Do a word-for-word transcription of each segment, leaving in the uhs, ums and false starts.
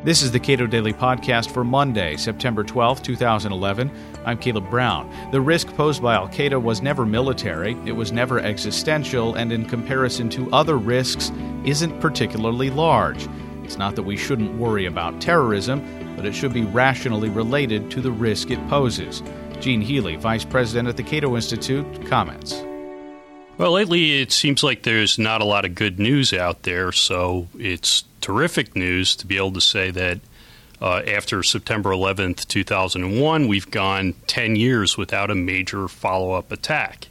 This is the Cato Daily Podcast for Monday, September twelfth, twenty eleven. I'm Caleb Brown. The risk posed by al-Qaeda was never military, it was never existential, and in comparison to other risks, isn't particularly large. It's not that we shouldn't worry about terrorism, but it should be rationally related to the risk it poses. Gene Healy, Vice President at the Cato Institute, comments. Well, lately it seems like there's not a lot of good news out there, so it's terrific news to be able to say that uh, after September eleventh, two thousand one, we've gone ten years without a major follow-up attack.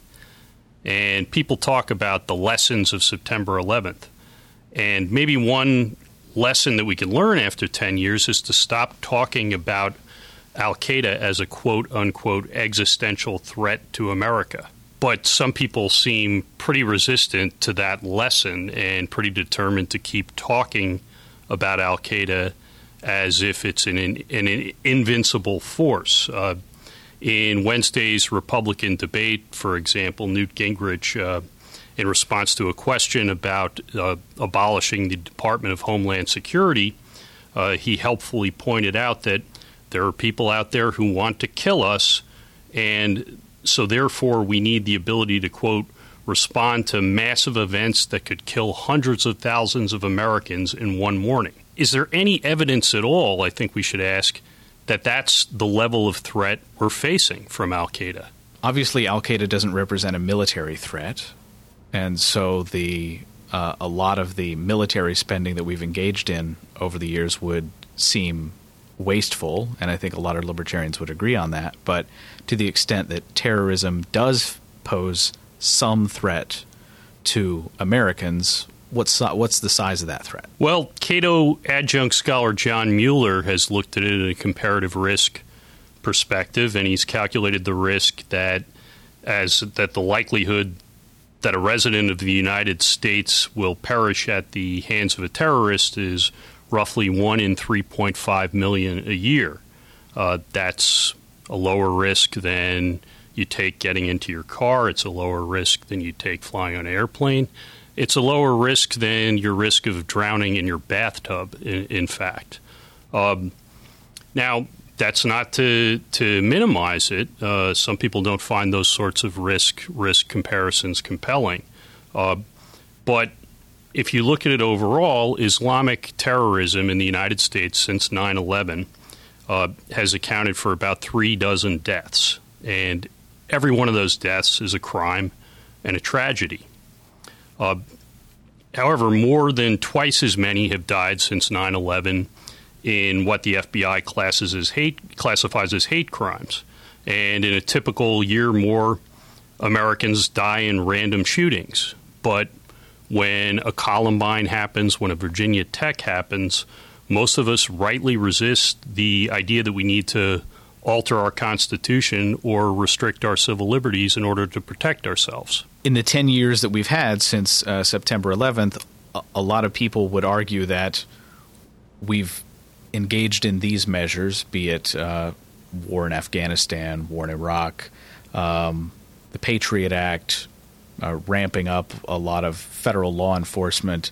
And people talk about the lessons of September eleventh. And maybe one lesson that we can learn after ten years is to stop talking about al-Qaeda as a quote-unquote existential threat to America. But some people seem pretty resistant to that lesson and pretty determined to keep talking about al-Qaeda as if it's an, an, an invincible force. Uh, in Wednesday's Republican debate, for example, Newt Gingrich, uh, in response to a question about uh, abolishing the Department of Homeland Security, uh, he helpfully pointed out that there are people out there who want to kill us, and so therefore we need the ability to, quote, respond to massive events that could kill hundreds of thousands of Americans in one morning. Is there any evidence at all, I think we should ask, that that's the level of threat we're facing from al-Qaeda? Obviously, al-Qaeda doesn't represent a military threat, and so the uh, a lot of the military spending that we've engaged in over the years would seem wasteful, and I think a lot of libertarians would agree on that. But to the extent that terrorism does pose some threat to Americans, what's what's the size of that threat? Well, Cato adjunct scholar John Mueller has looked at it in a comparative risk perspective, and he's calculated the risk that as that the likelihood that a resident of the United States will perish at the hands of a terrorist is roughly one in three point five million a year. Uh, that's a lower risk than you take getting into your car. It's a lower risk than you take flying on an airplane. It's a lower risk than your risk of drowning in your bathtub, in, in fact. Um, now, that's not to, to minimize it. Uh, some people don't find those sorts of risk risk comparisons compelling. Uh, but if you look at it overall, Islamic terrorism in the United States since nine eleven uh, has accounted for about three dozen deaths. And every one of those deaths is a crime and a tragedy. Uh, however, more than twice as many have died since nine eleven in what the F B I classes as hate, classifies as hate crimes. And in a typical year, more Americans die in random shootings. But when a Columbine happens, when a Virginia Tech happens, most of us rightly resist the idea that we need to alter our Constitution or restrict our civil liberties in order to protect ourselves. In the ten years that we've had since uh, September eleventh, a, a lot of people would argue that we've engaged in these measures, be it uh, war in Afghanistan, war in Iraq, um, the Patriot Act, Uh, ramping up a lot of federal law enforcement.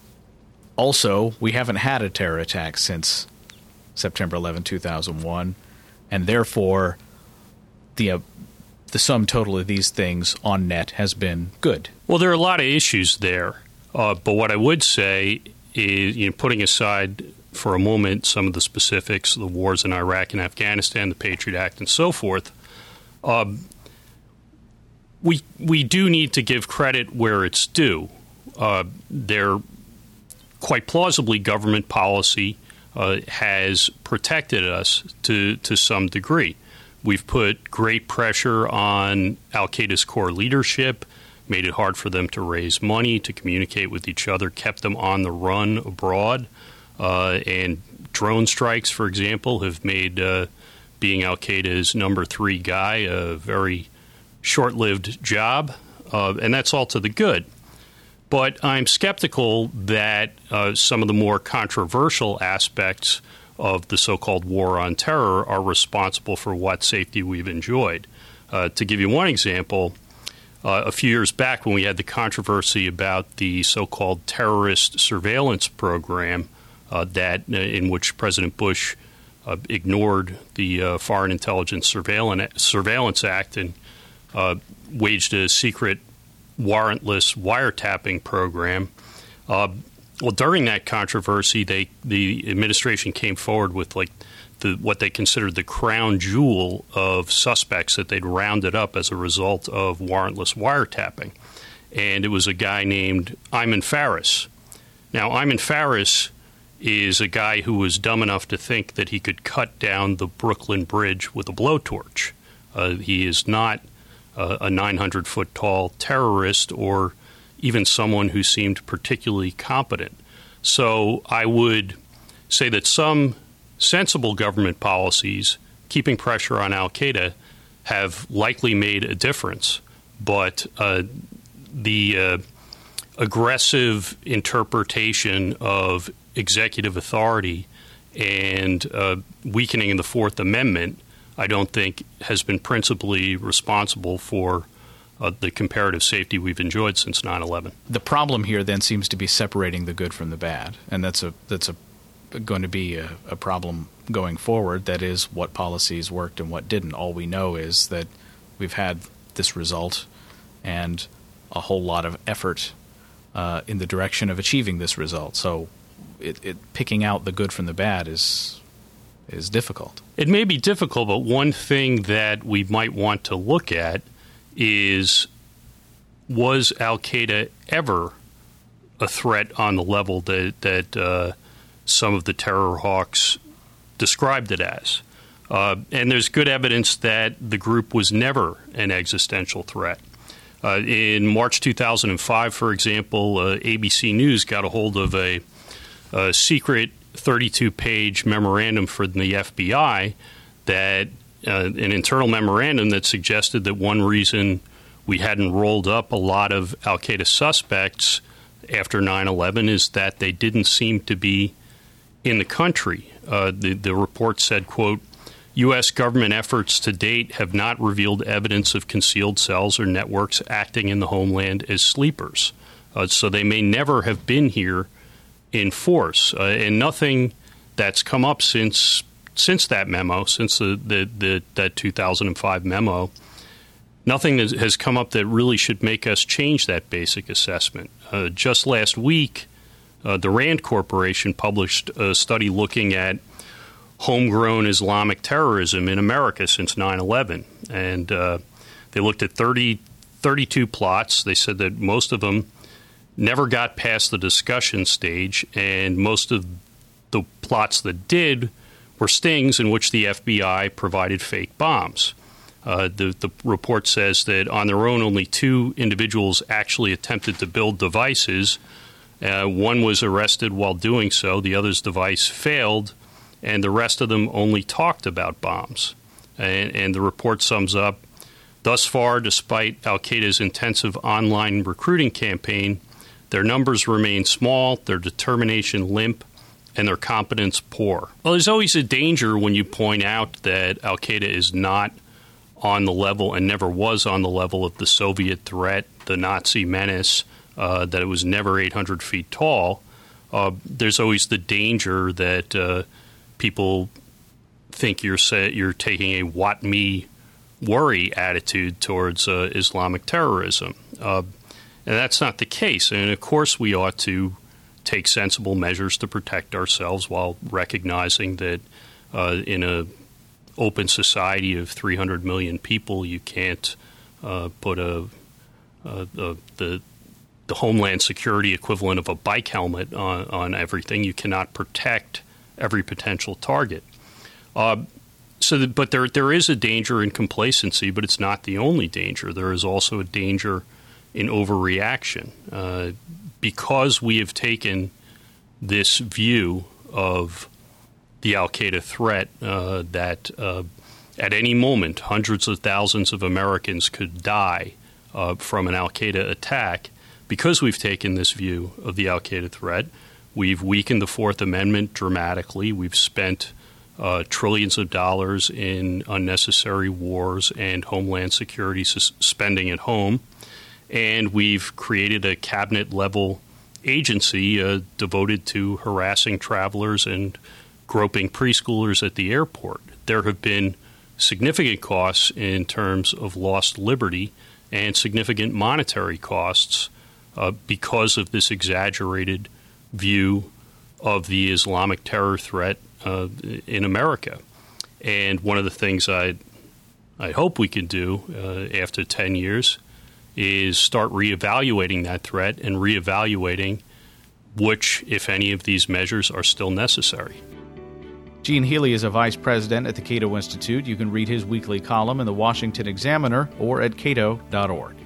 Also, we haven't had a terror attack since September eleventh, two thousand one, and therefore the uh, the sum total of these things on net has been good. Well, there are a lot of issues there, uh, but what I would say is, you know, putting aside for a moment some of the specifics, the wars in Iraq and Afghanistan, the Patriot Act, and so forth, um, We we do need to give credit where it's due. Uh, there, quite plausibly, government policy uh, has protected us to, to some degree. We've put great pressure on al-Qaeda's core leadership, made it hard for them to raise money, to communicate with each other, kept them on the run abroad. Uh, and drone strikes, for example, have made uh, being al-Qaeda's number three guy a very short-lived job, uh, and that's all to the good. But I'm skeptical that uh, some of the more controversial aspects of the so-called war on terror are responsible for what safety we've enjoyed. Uh, to give you one example, uh, a few years back when we had the controversy about the so-called terrorist surveillance program uh, that uh, in which President Bush uh, ignored the uh, Foreign Intelligence Surveillance, Surveillance Act and uh, waged a secret warrantless wiretapping program. Uh, well, during that controversy, they the administration came forward with like the what they considered the crown jewel of suspects that they'd rounded up as a result of warrantless wiretapping. And it was a guy named Ayman Farris. Now, Ayman Farris is a guy who was dumb enough to think that he could cut down the Brooklyn Bridge with a blowtorch. Uh, he is not uh, a nine hundred foot tall terrorist or even someone who seemed particularly competent. So I would say that some sensible government policies keeping pressure on al-Qaeda have likely made a difference, but uh, the uh, aggressive interpretation of executive authority and uh, weakening in the Fourth Amendment, I don't think has been principally responsible for uh, the comparative safety we've enjoyed since nine eleven. The problem here then seems to be separating the good from the bad, and that's a that's a going to be a, a problem going forward. That is, what policies worked and what didn't. All we know is that we've had this result and a whole lot of effort uh, in the direction of achieving this result. So it, it picking out the good from the bad is is difficult. It may be difficult, but one thing that we might want to look at is, was al-Qaeda ever a threat on the level that, that uh, some of the terror hawks described it as? Uh, and there's good evidence that the group was never an existential threat. Uh, in March two thousand five, for example, uh, A B C News got a hold of a, a secret thirty-two page memorandum from the F B I, that uh, an internal memorandum that suggested that one reason we hadn't rolled up a lot of al-Qaeda suspects after nine eleven is that they didn't seem to be in the country. Uh, the, the report said, quote, U S government efforts to date have not revealed evidence of concealed cells or networks acting in the homeland as sleepers. Uh, so they may never have been here in force. Uh, and nothing that's come up since since that memo, since the, the, the that two thousand five memo, nothing has come up that really should make us change that basic assessment. Uh, just last week, uh, the RAND Corporation published a study looking at homegrown Islamic terrorism in America since nine eleven. And uh, they looked at thirty, thirty-two plots. They said that most of them never got past the discussion stage, and most of the plots that did were stings in which the F B I provided fake bombs. Uh, the, the report says that on their own, only two individuals actually attempted to build devices. Uh, one was arrested while doing so. The other's device failed, and the rest of them only talked about bombs. And, and the report sums up, thus far, despite al-Qaeda's intensive online recruiting campaign, their numbers remain small, their determination limp, and their competence poor. Well, there's always a danger when you point out that al-Qaeda is not on the level and never was on the level of the Soviet threat, the Nazi menace, uh, that it was never eight hundred feet tall. Uh, there's always the danger that uh, people think you're say, you're taking a what me worry attitude towards uh, Islamic terrorism. Uh, and that's not the case. And, of course, we ought to take sensible measures to protect ourselves while recognizing that uh, in a open society of three hundred million people, you can't uh, put a, a, a the the Homeland Security equivalent of a bike helmet on, on everything. You cannot protect every potential target. Uh, so, that, but there there is a danger in complacency, but it's not the only danger. There is also a danger in overreaction, uh, because we have taken this view of the al-Qaeda threat uh, that uh, at any moment hundreds of thousands of Americans could die uh, from an al-Qaeda attack. Because we've taken this view of the al-Qaeda threat, we've weakened the Fourth Amendment dramatically. We've spent uh, trillions of dollars in unnecessary wars and homeland security s- spending at home. And we've created a cabinet-level agency uh, devoted to harassing travelers and groping preschoolers at the airport. There have been significant costs in terms of lost liberty and significant monetary costs uh, because of this exaggerated view of the Islamic terror threat uh, in America. And one of the things I I hope we can do uh, after ten years is start reevaluating that threat and reevaluating which, if any, of these measures are still necessary. Gene Healy is a vice president at the Cato Institute. You can read his weekly column in the Washington Examiner or at cato dot org.